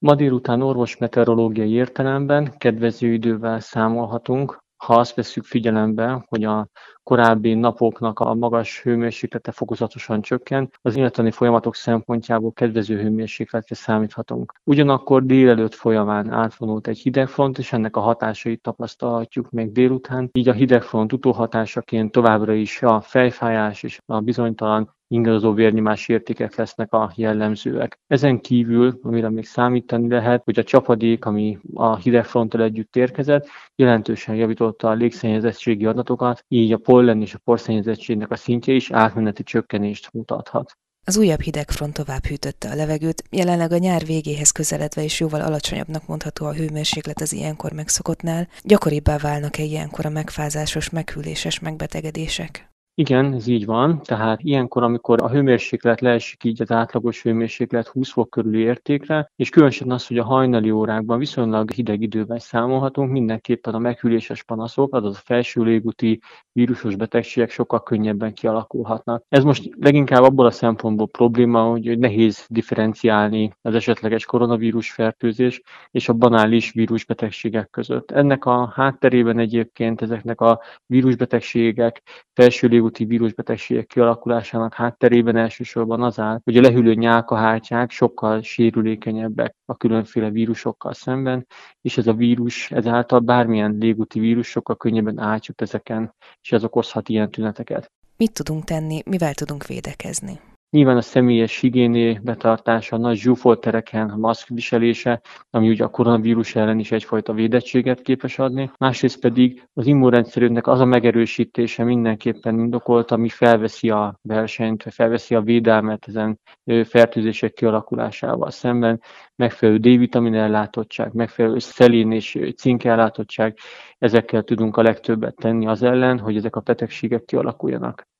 Ma délután orvosmeteorológiai értelemben kedvező idővel számolhatunk, ha azt vesszük figyelembe, hogy a korábbi napoknak a magas hőmérséklete fokozatosan csökken, az élettani folyamatok szempontjából kedvező hőmérsékletre számíthatunk. Ugyanakkor délelőtt folyamán átvonult egy hidegfront, és ennek a hatásait tapasztalhatjuk meg délután, így a hidegfront utóhatásaként továbbra is a fejfájás és a bizonytalan ingadozó vérnyomás értékek lesznek a jellemzőek. Ezen kívül, amire még számítani lehet, hogy a csapadék, ami a hidegfronttal együtt érkezett, jelentősen javította a légszennyezettségi adatokat, így a pollen és a porszennyezettségnek a szintje is átmeneti csökkenést mutathat. Az újabb hidegfront tovább hűtötte a levegőt, jelenleg a nyár végéhez közeledve is jóval alacsonyabbnak mondható a hőmérséklet az ilyenkor megszokottnál. Gyakoribbá válnak-e ilyenkor a megfázásos, meghűléses megbetegedések? Igen, ez így van. Tehát ilyenkor, amikor a hőmérséklet leesik így az átlagos hőmérséklet 20 fok körüli értékre, és különösen az, hogy a hajnali órákban viszonylag hideg idővel számolhatunk, mindenképpen a meghűléses panaszok, azaz a felső légúti vírusos betegségek sokkal könnyebben kialakulhatnak. Ez most leginkább abból a szempontból probléma, hogy nehéz differenciálni az esetleges koronavírus fertőzés és a banális vírusbetegségek között. Ennek a hátterében egyébként ezeknek a vírusbetegségek, felső légúti vírusbetegségek kialakulásának hátterében elsősorban az áll, hogy a lehűlő nyálkahártyák sokkal sérülékenyebbek a különféle vírusokkal szemben, és ez a vírus ezáltal bármilyen légúti vírus sokkal könnyebben átjut ezeken, és ez okozhat ilyen tüneteket. Mit tudunk tenni, mivel tudunk védekezni? Nyilván a személyes higiéné betartása, nagy zsúfolt tereken, a maszk viselése, ami ugye a koronavírus ellen is egyfajta védettséget képes adni. Másrészt pedig az immunrendszerünknek az a megerősítése mindenképpen indokolt, ami felveszi a versenyt, felveszi a védelmet ezen fertőzések kialakulásával szemben. Megfelelő D-vitamin ellátottság, megfelelő szelén és cink ellátottság, ezekkel tudunk a legtöbbet tenni az ellen, hogy ezek a betegségek kialakuljanak.